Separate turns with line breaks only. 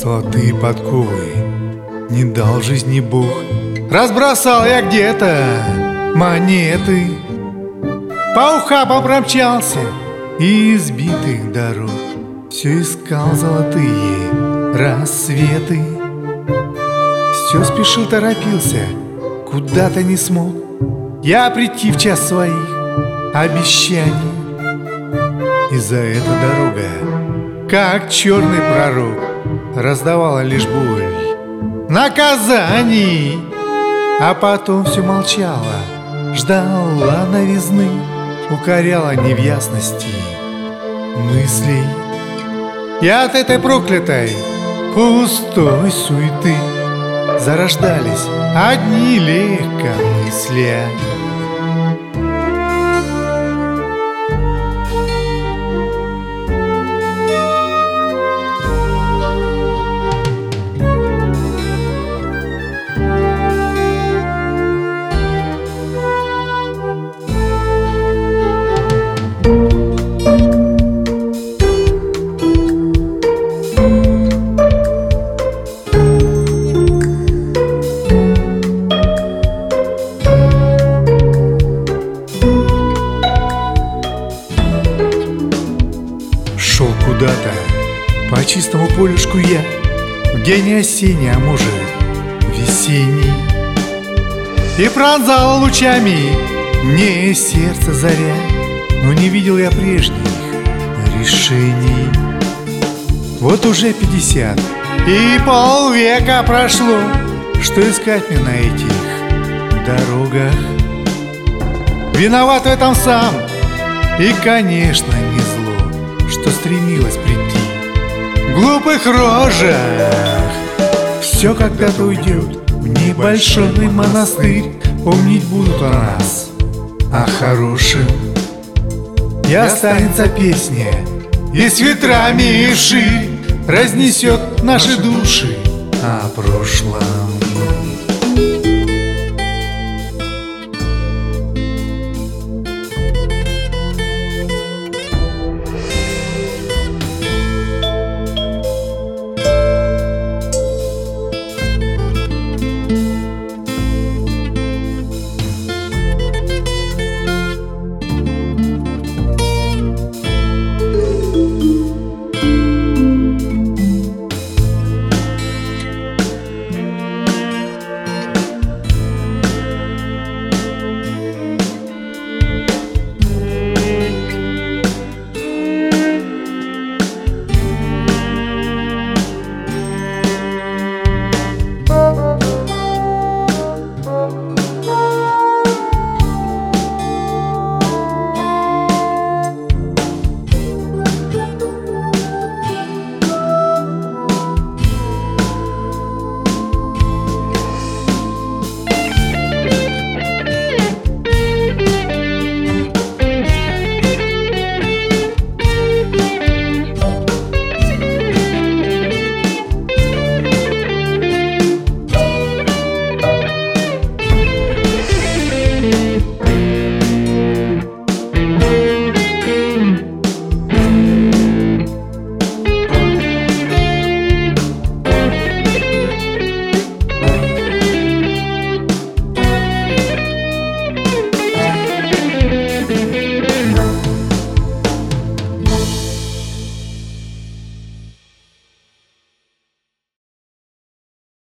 Золотые подковы не дал жизни Бог. Разбросал я где-то монеты, по ухабам промчался избитых дорог. Все искал золотые рассветы, все спешил, торопился, куда-то не смог я прийти в час своих обещаний. И за это дорога, как черный пророк, раздавала лишь боль наказаний. А потом все молчала, ждала новизны, укоряла не в ясности мыслей. И от этой проклятой пустой суеты зарождались одни легкомыслия. Шел куда-то по чистому полюшку я в день осенний, а может весенний, и пронзала лучами мне сердце заря, но не видел я прежних решений. Вот уже 50 и полвека прошло, что искать мне на этих дорогах. Виноват в этом сам, и, конечно, не зло, что стремилась прийти в глупых рожах. Все когда-то уйдет в небольшой монастырь, помнить будут о нас, о хорошем. И останется песня, и с ветрами и вширь разнесет наши души о прошлом.